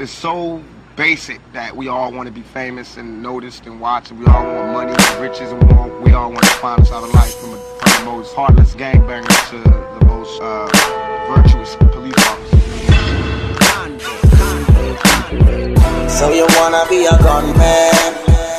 It's so basic that we all want to be famous and noticed and watched, and we all want money and riches, and we all want to find us out of life, from the most heartless gangbangers to the most virtuous police officers. So you wanna be a gunman?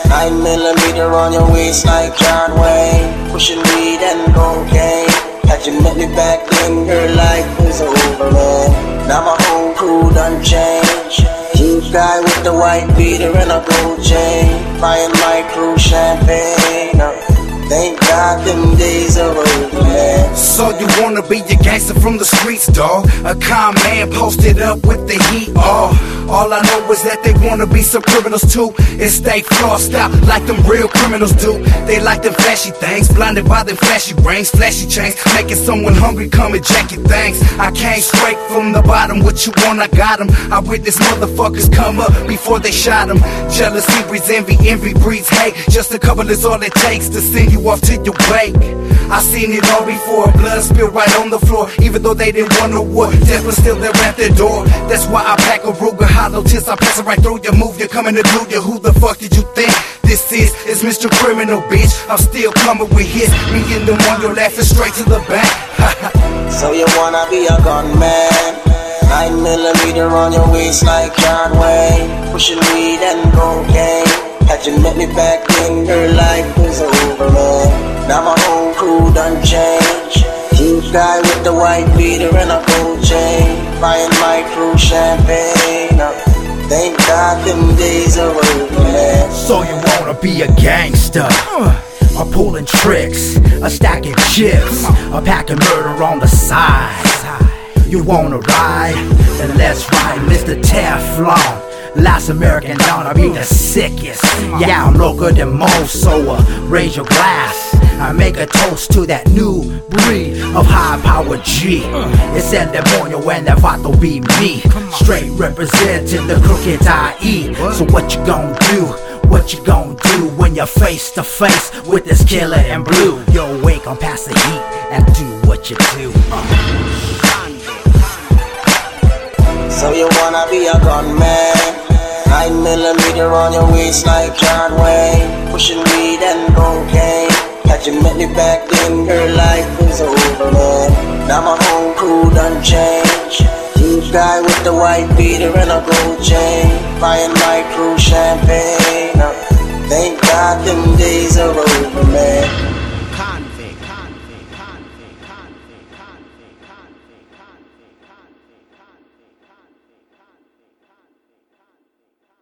9mm on your waist like John Wayne, pushing weed and cocaine. Had you met me back then, your life was over, man. Now my whole crew done changed. Cute guy with the white beater and a gold chain, buying my crew champagne. Thank God them days are over, man. So you wanna be a gangster from the streets, dawg? A calm man posted up with the heat, all I know is that they wanna be some criminals too, and stay flossed out like them real criminals do. They like them flashy things, blinded by them flashy rings, flashy chains, making someone hungry come and jack your things. I came straight from the bottom, what you want, I got them. I witnessed motherfuckers come up before they shot them. Jealousy breeds envy breeds hate. Just a couple is all it takes to send you off to your wake. I seen it all before, blood spilled right on the floor. Even though they didn't want no war, death was still there at their door. That's why I pack a Ruger hollow tips, I pass it right through your move. You're coming to do you. Who the fuck did you think this is? It's Mr. Criminal, bitch. I'm still coming with hits. Me and the one you're laughing straight to the back. So you wanna be a gunman? 9mm on your waist like John Wayne, pushing weed and cocaine. Had you met me back then, your life was over, man. Now my whole crew done changed. Cute guy with the white beater and a gold chain, buying my crew champagne. Thank God them days are over, man. So you wanna be a gangster? A pulling tricks, a stacking chips, a packing murder on the side. You wanna ride? Then let's ride, Mr. Teflon. Last American down, I be the sickest. Yeah, I'm local than most, so raise your glass. I make a toast to that new breed of high-power G. It's El Demonio and that vato be me. Straight representing the crooked IE. So what you gon' do? What you gon' do when you're face to face with this killer in blue? Yo, wake on past the heat and do what you do. So you wanna be a gunman? 9mm on your waist like John Wayne, pushing weed and cocaine. Had you met me back then, your life was over, man. Now my whole crew done changed. Cute guy with the white beater and a gold chain, buying my crew champagne.